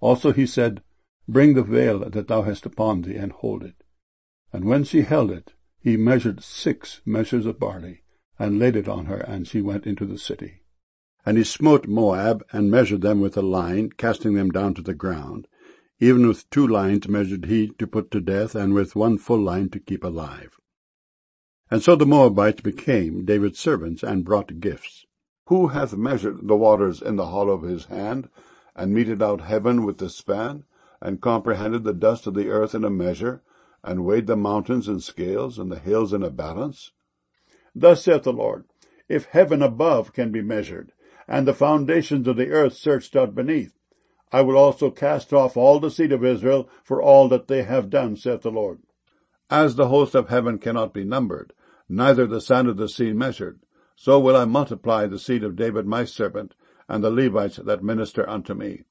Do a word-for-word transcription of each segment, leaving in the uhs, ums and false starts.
Also he said, Bring the veil that thou hast upon thee, and hold it. And when she held it, he measured six measures of barley, and laid it on her, and she went into the city. And he smote Moab, and measured them with a line, casting them down to the ground. Even with two lines measured he to put to death, and with one full line to keep alive. And so the Moabites became David's servants, and brought gifts. Who hath measured the waters in the hollow of his hand, and meted out heaven with the span, and comprehended the dust of the earth in a measure, and weighed the mountains in scales, and the hills in a balance? Thus saith the Lord, If heaven above can be measured, and the foundations of the earth searched out beneath, I will also cast off all the seed of Israel for all that they have done, saith the Lord. As the host of heaven cannot be numbered, neither the sand of the sea measured, so will I multiply the seed of David my servant, and the Levites that minister unto me.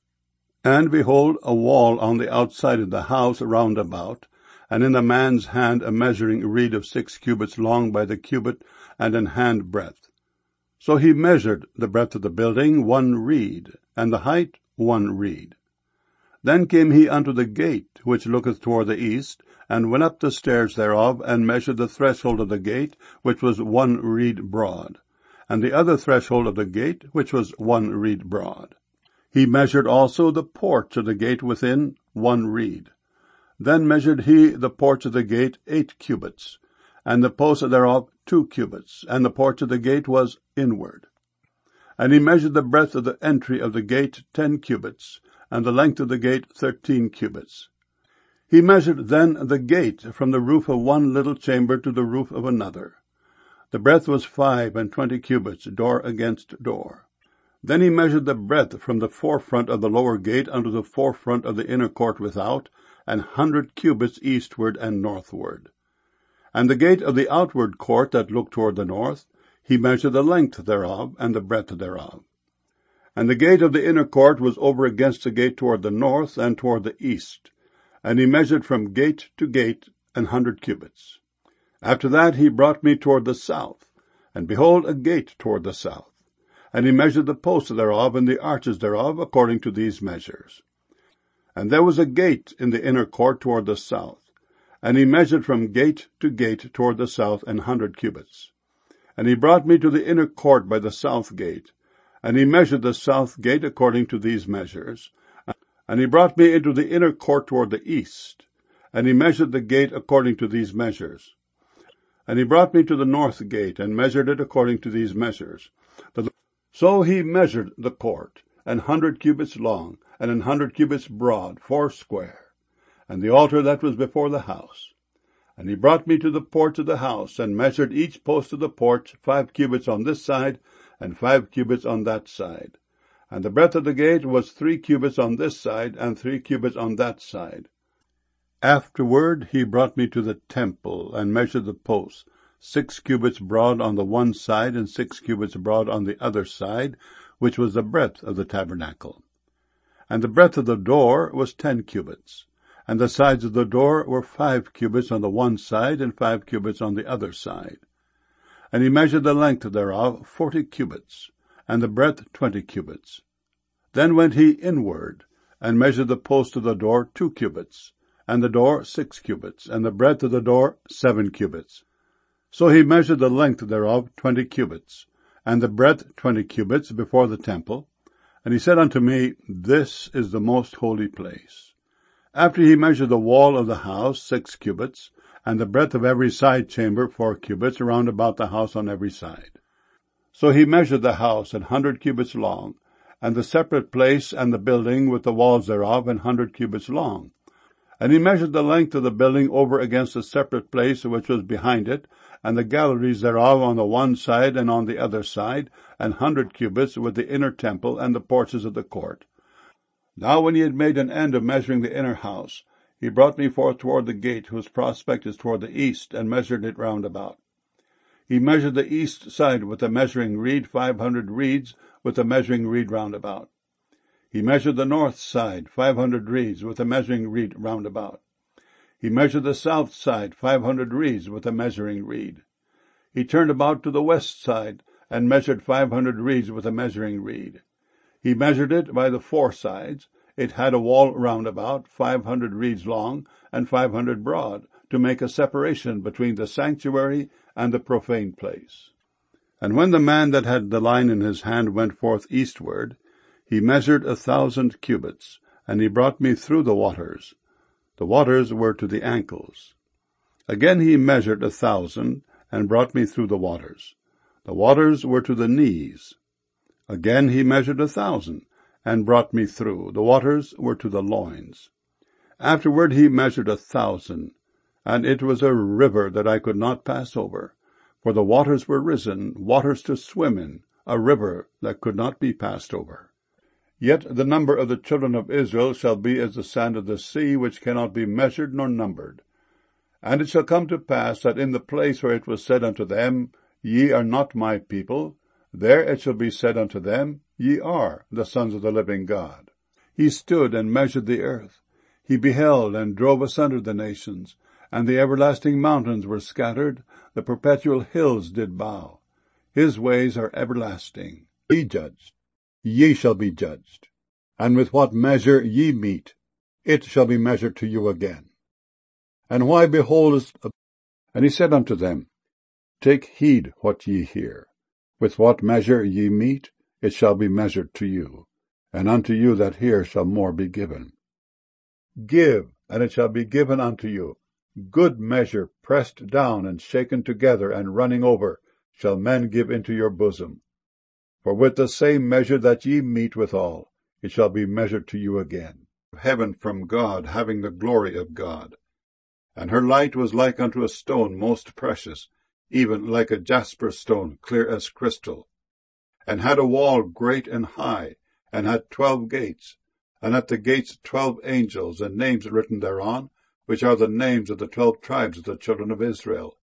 And behold, a wall on the outside of the house round about, and in the man's hand a measuring reed of six cubits long by the cubit, and an hand breadth. So he measured the breadth of the building one reed, and the height one reed. Then came he unto the gate which looketh toward the east, and went up the stairs thereof, and measured the threshold of the gate, which was one reed broad, and the other threshold of the gate, which was one reed broad. He measured also the porch of the gate within, one reed. Then measured he the porch of the gate eight cubits, and the post thereof two cubits, and the porch of the gate was inward. And he measured the breadth of the entry of the gate ten cubits, and the length of the gate thirteen cubits. He measured then the gate from the roof of one little chamber to the roof of another. The breadth was five and twenty cubits, door against door. Then he measured the breadth from the forefront of the lower gate unto the forefront of the inner court without, an hundred cubits eastward and northward. And the gate of the outward court that looked toward the north, he measured the length thereof, and the breadth thereof. And the gate of the inner court was over against the gate toward the north and toward the east. And he measured from gate to gate an hundred cubits. After that he brought me toward the south, and behold, a gate toward the south. And he measured the posts thereof and the arches thereof according to these measures. And there was a gate in the inner court toward the south. And he measured from gate to gate toward the south an hundred cubits. And he brought me to the inner court by the south gate. And he measured the south gate according to these measures. And he brought me into the inner court toward the east. And he measured the gate according to these measures. And he brought me to the north gate, and measured it according to these measures. So he measured the court, an hundred cubits long, and an hundred cubits broad, foursquare, and the altar that was before the house. And he brought me to the porch of the house, and measured each post of the porch, five cubits on this side, and five cubits on that side. And the breadth of the gate was three cubits on this side, and three cubits on that side. Afterward he brought me to the temple, and measured the posts, six cubits broad on the one side, and six cubits broad on the other side, which was the breadth of the tabernacle. And the breadth of the door was ten cubits, and the sides of the door were five cubits on the one side, and five cubits on the other side. And he measured the length thereof forty cubits, and the breadth twenty cubits. Then went he inward, and measured the post of the door two cubits, and the door six cubits, and the breadth of the door seven cubits. So he measured the length thereof twenty cubits, and the breadth twenty cubits before the temple. And he said unto me, This is the most holy place. After he measured the wall of the house six cubits, and the breadth of every side chamber four cubits, round about the house on every side. So he measured the house an hundred cubits long, and the separate place and the building with the walls thereof an hundred cubits long. And he measured the length of the building over against the separate place which was behind it, and the galleries thereof on the one side and on the other side, an hundred cubits, with the inner temple and the porches of the court. Now when he had made an end of measuring the inner house, he brought me forth toward the gate, whose prospect is toward the east, and measured it round about. He measured the east side with a measuring reed, five hundred reeds, with a measuring reed round about. He measured the north side, five hundred reeds, with a measuring reed round about. He measured the south side, five hundred reeds, with a measuring reed. He turned about to the west side, and measured five hundred reeds with a measuring reed. He measured it by the four sides. It had a wall round about, five hundred reeds long, and five hundred broad, to make a separation between the sanctuary and the profane place. And when the man that had the line in his hand went forth eastward, he measured a thousand cubits, and he brought me through the waters. The waters were to the ankles. Again he measured a thousand, and brought me through the waters. The waters were to the knees. Again he measured a thousand, and brought me through. The waters were to the loins. Afterward he measured a thousand, and it was a river that I could not pass over, for the waters were risen, waters to swim in, a river that could not be passed over. Yet the number of the children of Israel shall be as the sand of the sea, which cannot be measured nor numbered. And it shall come to pass that in the place where it was said unto them, Ye are not my people, there it shall be said unto them, Ye are the sons of the living God. He stood and measured the earth. He beheld and drove asunder the nations, and the everlasting mountains were scattered, the perpetual hills did bow. His ways are everlasting. He judged, ye shall be judged. And with what measure ye mete, it shall be measured to you again. And why beholdest? And he said unto them, Take heed what ye hear. With what measure ye mete, it shall be measured to you, and unto you that hear shall more be given. Give, and it shall be given unto you. Good measure, pressed down and shaken together and running over, shall men give into your bosom. For with the same measure that ye mete withal, it shall be measured to you again. Heaven from God, having the glory of God. And her light was like unto a stone most precious, even like a jasper stone, clear as crystal. And had a wall great and high, and had twelve gates, and at the gates twelve angels, and names written thereon, which are the names of the twelve tribes of the children of Israel.